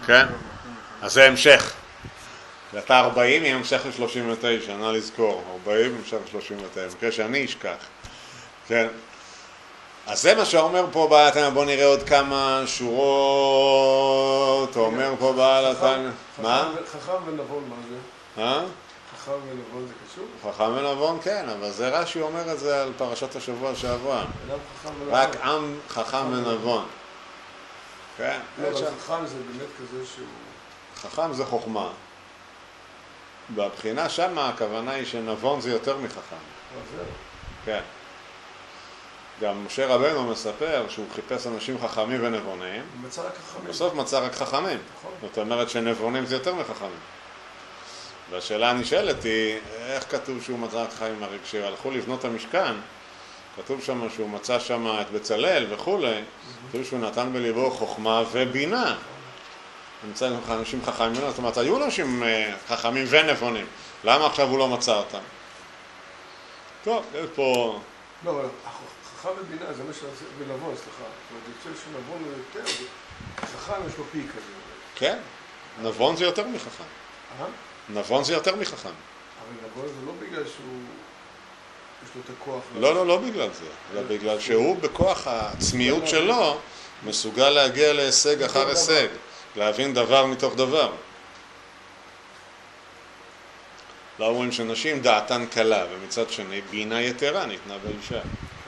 כן? אז זה המשך. ואתה 40 היא המשך ל-39, נא לזכור. 40 המשך ל-39, במקרה שאני אשכח. כן? אז זה מה שאומר פה בעל התניא, בוא נראה עוד כמה שורות, אומר פה בעל התניא. מה? חכם ונבון, מה זה? חכם ונבון זה קשור? חכם ונבון כן, אבל זה רש"י אומר את זה על פרשת השבוע שעברה. רק עם חכם ונבון. כן? אבל חכם זה באמת כזה שהוא... חכם זה חוכמה. בבחינה שמה הכוונה היא שנבון זה יותר מחכם. כן. גם משה רבנו מספר שהוא חיפש אנשים חכמים ונבונים. מצא רק חכמים. בסוף מצא רק חכמים. זאת אומרת שנבונים זה יותר מחכמים. והשאלה הנשאלת היא, איך כתוב שהוא מצא רק חכמים? הרי כשהלכו לבנות המשכן, כתוב שם שהוא מצא שם את בצלאל וכולי, כתוב שהוא נתן בליבו חוכמה ובינה. נמצא אנשים חכמים, זאת אומרת, היו אנשים חכמים ונבונים. למה עכשיו הוא לא מצא אותם? טוב, יש פה... לא, אבל חכם ובינה זה מה שזה, ולבון, סליחה. זאת אומרת, אני חושב שנבון הוא יותר, חכם יש לו פי כזה. כן, נבון זה יותר מחכם. נבון זה יותר מחכם. אבל נבון זה לא בגלל שהוא... יש לו את הכוח... לא בגלל זה. אלא בגלל שהוא בכוח העצמיות שלו מסוגל להגיע להישג אחר הישג. להבין דבר מתוך דבר. לא אומרים שנשים דעתן קלה, ומצד שני בינה יתרה ניתנה באישה.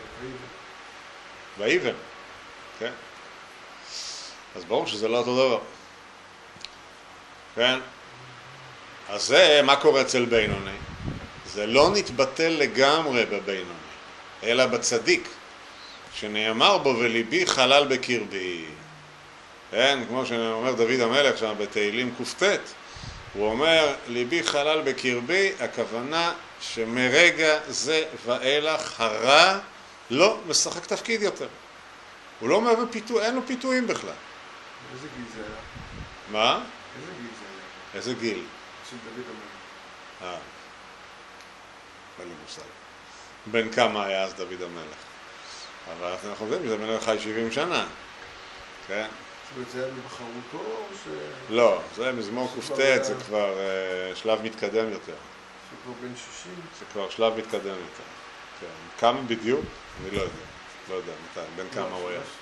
באיבן. כן. אז ברור שזה לא אותו דבר. כן. אז זה, מה קורה אצל בינוני? זה לא נתבטל לגמרי בבינוני, אלא בצדיק, שנאמר בו וליבי חלל בקרבי. כן, כמו שאומר דוד המלך שם בתהילים קופטט, הוא אומר, ליבי חלל בקרבי, הכוונה שמרגע זה ואילך הרע לא משחק תפקיד יותר. הוא לא מהווה פיתוי, אין לו פיתויים בכלל. איזה גיל זה היה? מה? איזה גיל זה היה? איזה גיל? של דוד המלך. אין לי מושג. בן כמה היה אז דוד המלך? אבל אנחנו יודעים שזה מלך חי 70 שנה. כן? זה היה מבחרותו או ש... לא, זה מזמור קופטט, זה כבר שלב מתקדם יותר. זה כבר בן 60? זה כבר שלב מתקדם יותר. כן. כמה בדיוק? אני לא יודע. לא יודע מתי, בין כמה הוא היה.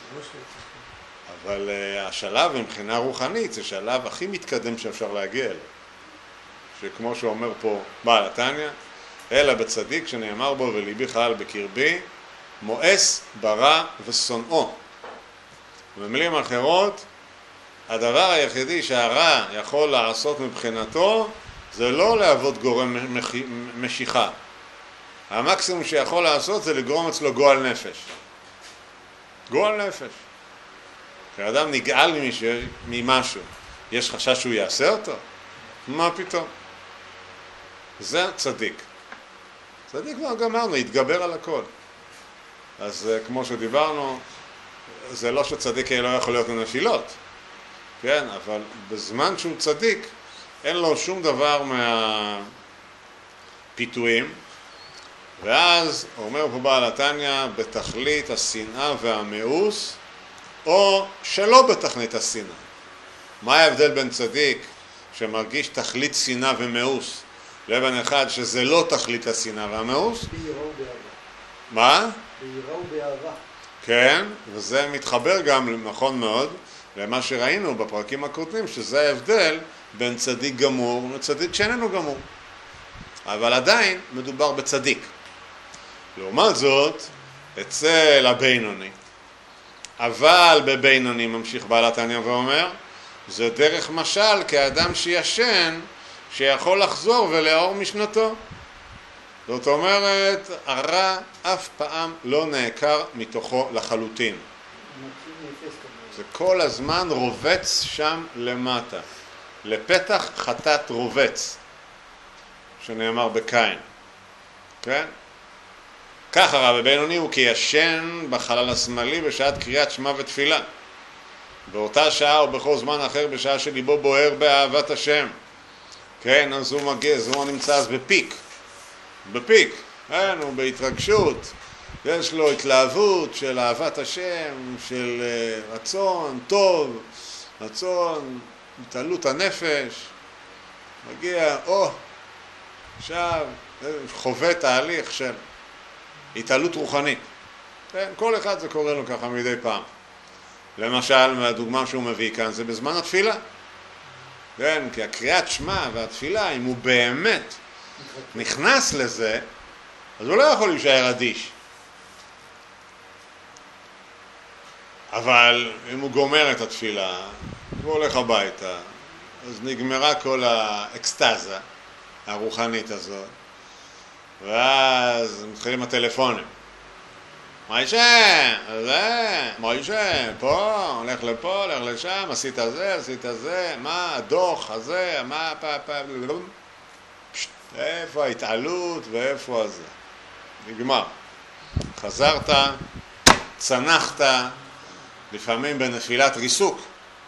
אבל השלב מבחינה רוחנית זה שלב הכי מתקדם שאפשר להגיע אליו. שכמו שאומר פה בעל התניא, אלא בצדיק שנאמר בו וליבי חלל בקרבי, מואס ברע ושונאו. במילים אחרות, הדבר היחידי שהרע יכול לעשות מבחינתו, זה לא להוות גורם משיכה. המקסימום שיכול לעשות זה לגרום אצלו גועל נפש. גועל נפש. כשאדם נגעל ממשהו, יש חשש שהוא יעשה אותו? מה פתאום? זה צדיק. צדיק כבר גמרנו, יתגבר על הכל. אז כמו שדיברנו, זה לא שצדיק לא יכול להיות לנפילות, כן? אבל בזמן שהוא צדיק, אין לו שום דבר מהפיתויים, ואז אומר פה בעל התניא, בתכלית השנאה והמאוס, או שלא בתכלית השנאה. מה ההבדל בין צדיק שמרגיש תכלית שנאה ומאוס, לבין אחד שזה לא תכלית השנאה והמאוס? ביראה ובאהבה. מה? ביראה ובאהבה. כן, וזה מתחבר גם, נכון מאוד, למה שראינו בפרקים הקודמים, שזה ההבדל בין צדיק גמור וצדיק שאיננו גמור. אבל עדיין מדובר בצדיק. לעומת זאת, אצל הבינוני. אבל בבינוני ממשיך בעל התניא ואומר, זה דרך משל כאדם שישן, שיכול לחזור ולאור משנתו. זאת אומרת, הרע אף פעם לא נעקר מתוכו לחלוטין. זה כל הזמן רובץ שם למטה. לפתח חטאת רובץ, שנאמר בקין. כן? כך הרע בבינוני הוא כישן בחלל השמאלי בשעת קריאת שמע ותפילה. באותה שעה או בכל זמן אחר בשעה שליבו בוער באהבת השם. כן, אז הוא מגז, הוא נמצא אז בפיק. בפיק, כן, הוא בהתרגשות, יש לו התלהבות של אהבת השם, של רצון טוב, רצון התעלות הנפש, מגיע, עכשיו חווה תהליך של התעלות רוחנית. כן, כל אחד זה קורה לו ככה מדי פעם. למשל, מהדוגמה שהוא מביא כאן, זה בזמן התפילה. כן, כי הקריאת שמע והתפילה, אם הוא באמת נכנס לזה, אז הוא לא יכול להישאר אדיש. אבל אם הוא גומר את התפילה, הוא הולך הביתה, אז נגמרה כל האקסטזה הרוחנית הזאת, ואז מתחילים הטלפונים. מוישה, מוישה, פה, הולך לפה, הולך לשם, עשית זה, מה, הדוח הזה, מה, איפה ההתעלות ואיפה הזה. נגמר. חזרת, צנחת, לפעמים בנפילת ריסוק,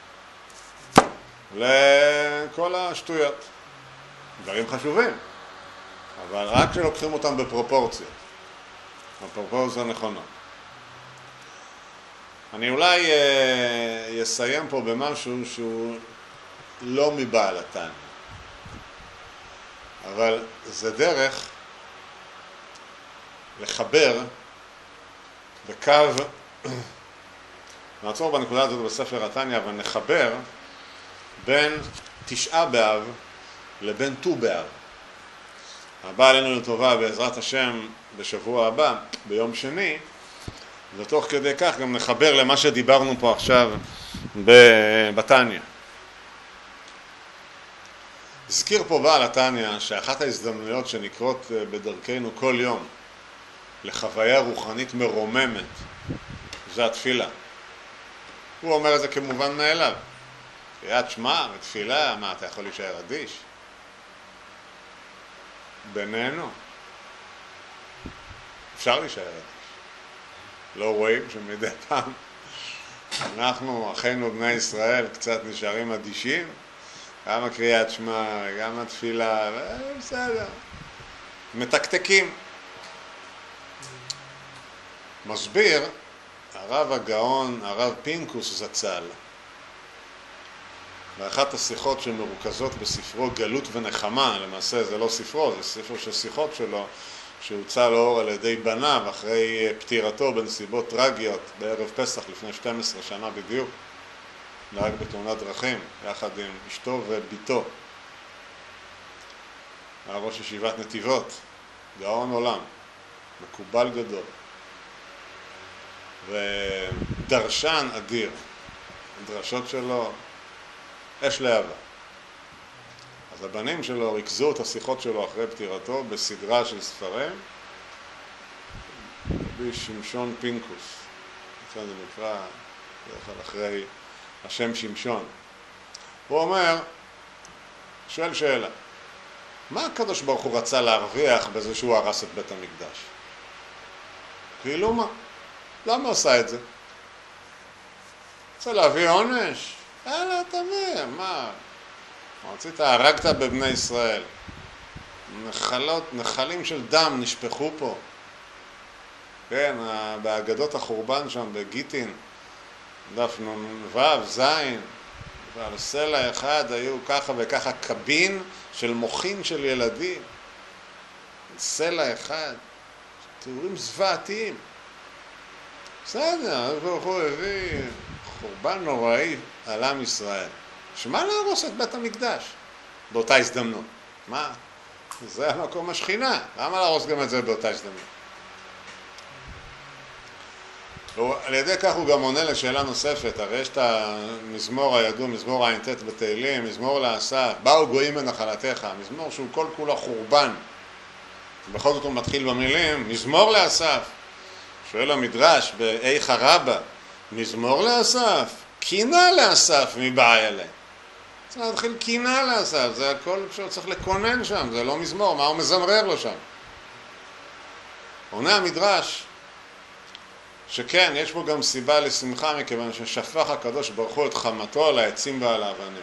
לכל השטויות. דברים חשובים, אבל רק שלוקחים אותם בפרופורציות. הפרופורציה נכונה. אני אולי אסיים פה במשהו שהוא לא מבעל התניא, אבל זה דרך לחבר בקו, נעצור בנקודה הזאת בספר התניא ונחבר בין תשעה באב לבין ט"ו באב. הבא עלינו לטובה בעזרת השם בשבוע הבא, ביום שני, ותוך כדי כך גם נחבר למה שדיברנו פה עכשיו בתניא. הזכיר פה בעל התניא שאחת ההזדמנויות שנקרות בדרכנו כל יום לחוויה רוחנית מרוממת זה התפילה. הוא אומר את זה כמובן מאליו. קריאת שמע ותפילה, מה, אתה יכול להישאר אדיש? בינינו אפשר להישאר אדיש. לא רואים שמדי פעם אנחנו, אחינו בני ישראל, קצת נשארים אדישים? גם הקריאת שמע, גם התפילה, בסדר. מתקתקים. מסביר הרב הגאון, הרב פינקוס זצ"ל, באחת השיחות שמרוכזות בספרו גלות ונחמה, למעשה זה לא ספרו, זה ספר של שיחות שלו, שהוצא לאור על ידי בניו אחרי פטירתו בנסיבות טרגיות בערב פסח לפני 12 שנה בדיוק, נהג בתאונת דרכים יחד עם אשתו וביתו. היה ראש ישיבת נתיבות, גאון עולם, מקובל גדול ודרשן אדיר. הדרשות שלו אש להבה. אז הבנים שלו ריכזו את השיחות שלו אחרי פטירתו בסדרה של ספרים, רבי שמשון פינקוס, זה נקרא בדרך כלל אחרי השם שמשון. הוא אומר, שואל שאלה, מה הקדוש ברוך הוא רצה להרוויח בזה שהוא הרס את בית המקדש? כאילו מה? למה עשה את זה? רוצה להביא עונש? יאללה, תמר, מה? רצית, הרגת בבני ישראל. נחלים של דם נשפכו פה. כן, באגדות החורבן שם, בגיטין, דף נ"ו, זין, ועל סלע אחד היו ככה וככה קבין של מוחין של ילדים. סלע אחד, תיאורים זוועתיים. בסדר, הוא הביא חורבן נוראי על עם ישראל. שמה להרוס את בית המקדש באותה הזדמנות? מה? זה המקום השכינה. למה להרוס גם את זה באותה הזדמנות? על ידי כך הוא גם עונה לשאלה נוספת. הרי יש את המזמור הידוע, מזמור ע"ט בתהילים, מזמור לאסף, באו גויים מנחלתך, מזמור שהוא כל כולו חורבן. ובכל זאת הוא מתחיל במילים, מזמור לאסף. שואל המדרש באיכה רבה, מזמור לאסף, קינה לאסף מבעי אליהם. צריך להתחיל קינה לאסף, זה הכל שצריך לקונן שם, זה לא מזמור, מה הוא מזמרר לו שם? עונה המדרש, שכן, יש פה גם סיבה לשמחה, מכיוון ששפך הקדוש ברוך הוא את חמתו על העצים ועל האבנים.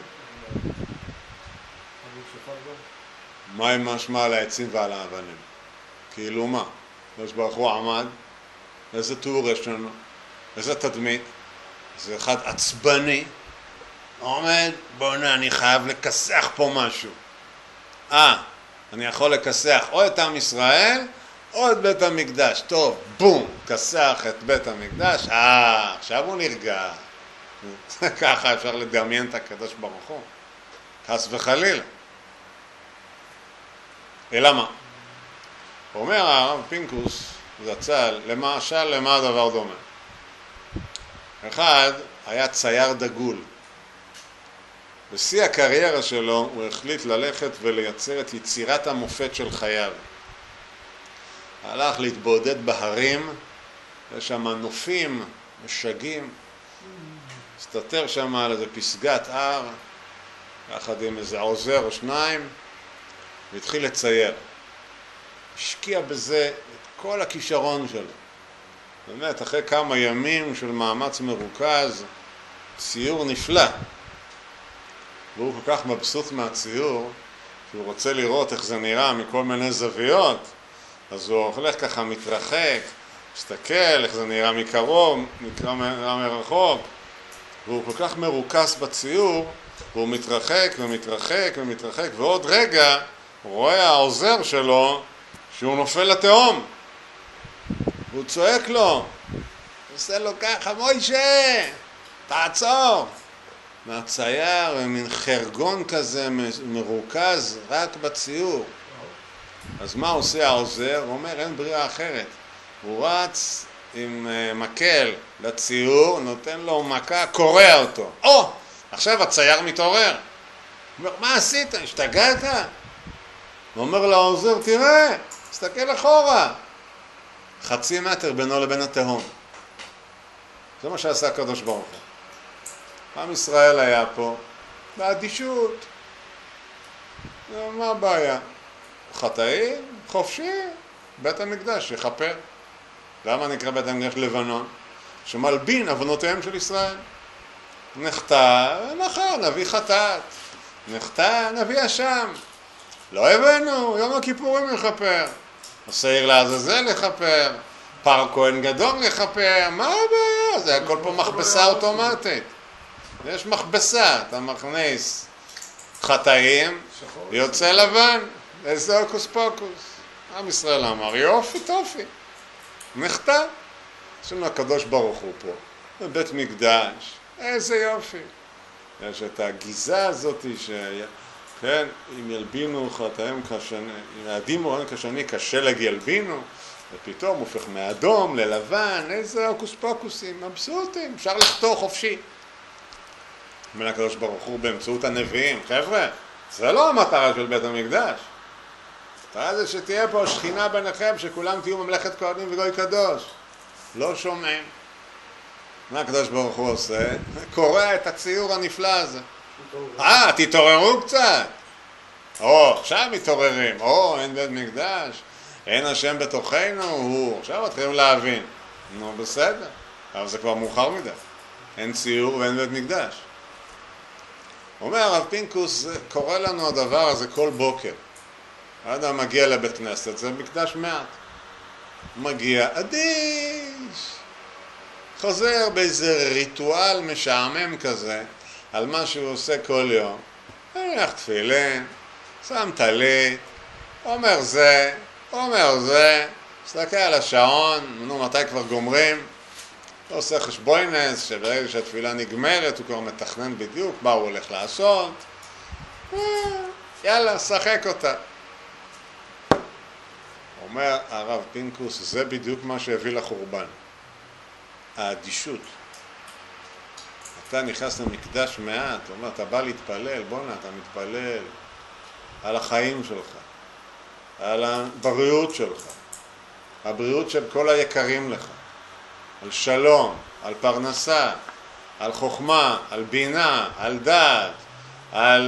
מה עם משמע על העצים ועל האבנים? כאילו מה? הקדוש ברוך הוא עמד, איזה תיאור יש לנו, איזה תדמית, זה אחד עצבני, עומד, בוא'נה, אני חייב לכסח פה משהו. אני יכול לכסח או את עם ישראל, או את בית המקדש. טוב, בום, כסח את בית המקדש. עכשיו הוא נרגע. ככה אפשר לדמיין את הקדוש ברוך הוא. חס וחלילה. אלא מה? אומר הרב פינקוס זצ"ל, למשל למה הדבר דומה? אחד היה צייר דגול. בשיא הקריירה שלו הוא החליט ללכת ולייצר את יצירת המופת של חייו. הלך להתבודד בהרים, יש שם נופים, משגים, הסתתר שם על איזה פסגת הר, יחד עם איזה עוזר או שניים, והתחיל לצייר. השקיע בזה את כל הכישרון שלו. באמת, אחרי כמה ימים של מאמץ מרוכז, ציור נפלא. והוא כל כך מבסוט מהציור, שהוא רוצה לראות איך זה נראה מכל מיני זוויות, אז הוא הולך ככה מתרחק, מסתכל איך זה נראה מקרוב, נראה מרחוק, והוא כל כך מרוכז בציור, והוא מתרחק ומתרחק ומתרחק, ועוד רגע הוא רואה העוזר שלו שהוא נופל לתהום. והוא צועק לו, עושה לו ככה, מוישה, תעצור. מהצייר ומין חרגון כזה מרוכז רק בציור. אז מה עושה העוזר? הוא אומר, אין ברירה אחרת. הוא רץ עם מקל לציור, נותן לו מכה, קורע אותו. עכשיו הצייר מתעורר. הוא אומר, מה עשית? השתגעת? הוא אומר לעוזר, תראה, תסתכל אחורה. 0.5 מטר בינו לבין התהום. זה מה שעשה הקדוש ברוך הוא. עם ישראל היה פה, באדישות. מה הבעיה? חטאים, חופשי, בית המקדש, יחפר. למה נקרא בית המקדש לבנון? שמלבין עוונותיהם של ישראל. נחטא, מחר נביא חטאת. נחטא, נביא אשם. לא הבאנו, יום הכיפורים יחפר. השעיר לעזאזל יחפר. פר כהן גדול יחפר. מה הבעיה? זה הכל פה מכבסה אוטומטית. יש מכבסה, אתה מכניס חטאים, יוצא לבן. איזה הוקוס פוקוס. עם ישראל אמר, יופי טופי. נחטא. יש לנו הקדוש ברוך הוא פה. בבית מקדש. איזה יופי. יש את הגיזה הזאת כן, אם ילבינו חטאים כשני, אם יעדימו כשני כשלג ילבינו, ופתאום הופך מאדום ללבן, איזה הוקוס פוקוסים, מבסוטים, אפשר לחתור חופשי. בין הקדוש ברוך הוא באמצעות הנביאים, חבר'ה, זה לא המטרה של בית המקדש. המטרה זה שתהיה פה שכינה ביניכם, שכולם תהיו ממלכת כהנים וגוי קדוש. לא שומעים. מה הקדוש ברוך הוא עושה? קורא את הציור הנפלא הזה. תתעוררו קצת. עכשיו מתעוררים. אין בית מקדש, אין השם בתוכנו, עכשיו מתחילים להבין. נו, בסדר. אבל זה כבר מאוחר מדי. אין ציור ואין בית מקדש. אומר הרב פינקוס, קורא לנו הדבר הזה כל בוקר. האדם מגיע לבית כנסת, זה מקדש מעט. מגיע אדיש. חוזר באיזה ריטואל משעמם כזה, על מה שהוא עושה כל יום. הולך תפילין, שם טלית, אומר זה, מסתכל על השעון, מתי כבר גומרים, הוא עושה חשבוינס, שברגע שהתפילה נגמרת הוא כבר מתכנן בדיוק מה הוא הולך לעשות. יאללה, שחק אותה. אומר הרב פינקוס, זה בדיוק מה שהביא לחורבן. האדישות. אתה נכנס למקדש מעט, הוא אומר, אתה בא להתפלל, בוא'נה, אתה מתפלל על החיים שלך, על הבריאות שלך, הבריאות של כל היקרים לך, על שלום, על פרנסה, על חוכמה, על בינה, על דעת, על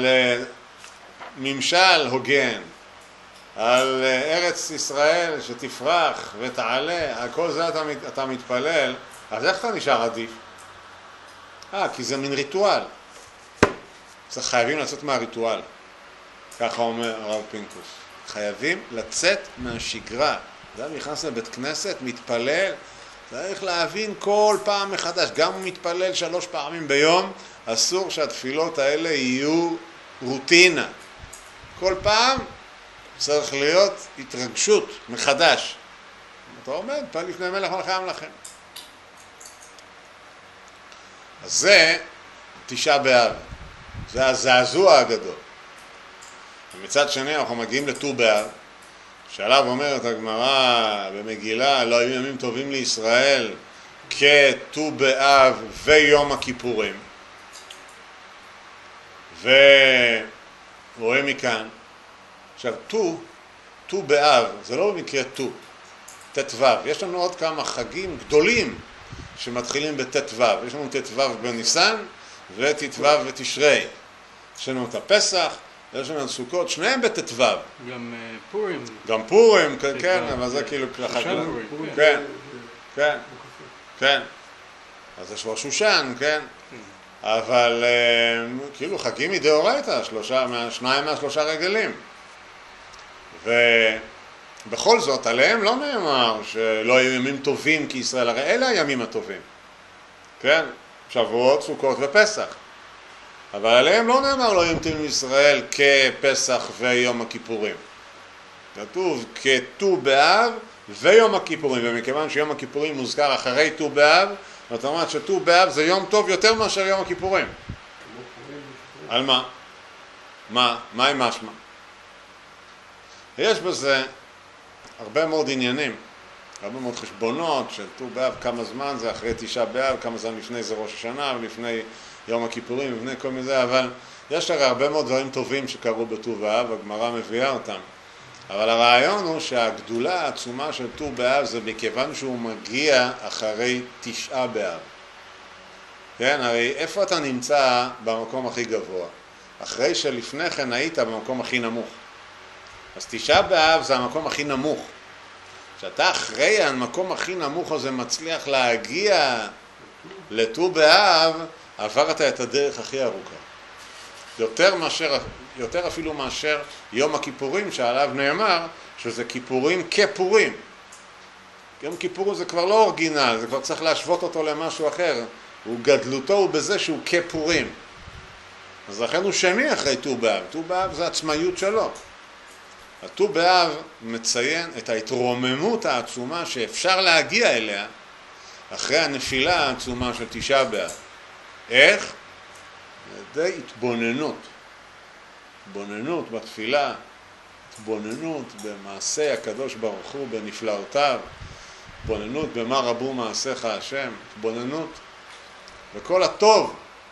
ממשל הוגן, על ארץ ישראל שתפרח ותעלה, על כל זה אתה מתפלל, אז איך אתה נשאר עדיף? כי זה מין ריטואל. אז חייבים לצאת מהריטואל. ככה אומר הרב פינקוס. חייבים לצאת מהשגרה. זה נכנס לבית כנסת, מתפלל, צריך להבין כל פעם מחדש. גם הוא מתפלל 3 פעמים ביום, אסור שהתפילות האלה יהיו רוטינה. כל פעם צריך להיות התרגשות מחדש. אתה עומד, פעל לפני מלך מלכי המלכים. אז זה תשעה באב. זה הזעזוע הגדול. ומצד שני אנחנו מגיעים לט"ו באב, שעליו אומרת הגמרא במגילה, לא היו ימים טובים לישראל כט"ו באב ויום הכיפורים. ורואה מכאן, עכשיו ט"ו באב, זה לא במקרה ט"ו, יש לנו עוד כמה חגים גדולים שמתחילים בט"ו, יש לנו ט"ו בניסן וט"ו בתשרי, יש לנו את הפסח, יש לנו את סוכות, שניהם בט"ו. גם פורים. גם פורים, כן, אבל זה כאילו ככה. כן, כן, כן. אז יש ראש שושן, כן. אבל כאילו חגים מדאורייתא, שניים מהשלושה רגלים. ובכל זאת, עליהם לא נאמר שלא היו ימים טובים כישראל, הרי אלה הימים הטובים. כן, שבועות, סוכות ופסח. אבל עליהם לא נאמר לא יום טובים לישראל כפסח ויום הכיפורים. כתוב כט"ו באב ויום הכיפורים, ומכיוון שיום הכיפורים מוזכר אחרי ט"ו באב, זאת אומרת שט"ו באב זה יום טוב יותר מאשר יום הכיפורים. על מה? מה עם משמע? יש בזה הרבה מאוד עניינים, הרבה מאוד חשבונות של ט"ו באב, כמה זמן זה אחרי תשעה באב, כמה זמן לפני זה ראש השנה ולפני יום הכיפורים ולפני כל מיני, אבל יש הרי הרבה מאוד דברים טובים שקרו בט"ו באב, הגמרא מביאה אותם. אבל הרעיון הוא שהגדולה העצומה של ט"ו באב זה מכיוון שהוא מגיע אחרי תשעה באב. כן, הרי איפה אתה נמצא במקום הכי גבוה? אחרי שלפני כן היית במקום הכי נמוך. אז תשעה באב זה המקום הכי נמוך. כשאתה אחרי המקום הכי נמוך הזה מצליח להגיע לט"ו באב, עברת את הדרך הכי ארוכה. יותר אפילו מאשר יום הכיפורים שעליו נאמר שזה כיפורים כפורים. יום כיפור זה כבר לא אורגינל, זה כבר צריך להשוות אותו למשהו אחר. גדלותו הוא בזה שהוא כפורים. אז לכן הוא שני אחרי ט"ו באב. ט"ו באב זה עצמאיות שלו. ט"ו באב מציין את ההתרוממות העצומה שאפשר להגיע אליה אחרי הנפילה העצומה של תשעה באב. איך? על ידי התבוננות. התבוננות בתפילה, התבוננות במעשה הקדוש ברוך הוא בנפלאותיו, התבוננות במה רבו מעשיך השם, התבוננות בכל הטוב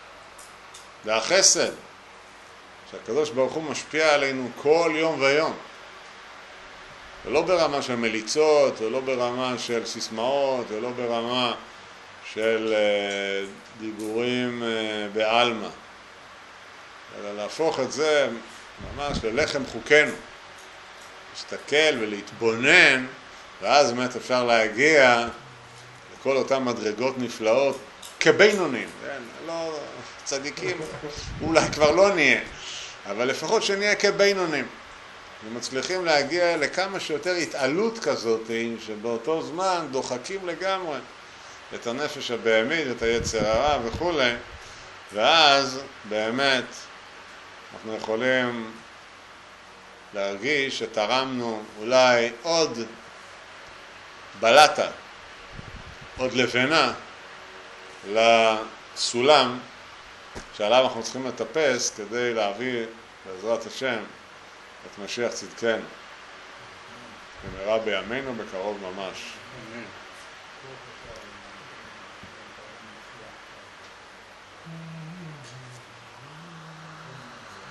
והחסד שהקדוש ברוך הוא משפיע עלינו כל יום ויום, ולא ברמה של מליצות, ולא ברמה של סיסמאות, ולא ברמה של דיבורים בעלמא, אלא להפוך את זה ממש ללחם חוקנו, להסתכל ולהתבונן, ואז באמת אפשר להגיע לכל אותן מדרגות נפלאות כבינונים, לא צדיקים, אולי כבר לא נהיה, אבל לפחות שנהיה כבינונים, ומצליחים להגיע לכמה שיותר התעלות כזאת, שבאותו זמן דוחקים לגמרי את הנפש הבהמית, את היצר הרע וכו', ואז באמת אנחנו יכולים להרגיש שתרמנו אולי עוד בלטה, עוד לבנה לסולם שעליו אנחנו צריכים לטפס כדי להביא בעזרת השם את משיח צדקנו במהרה בימינו בקרוב ממש. אמן.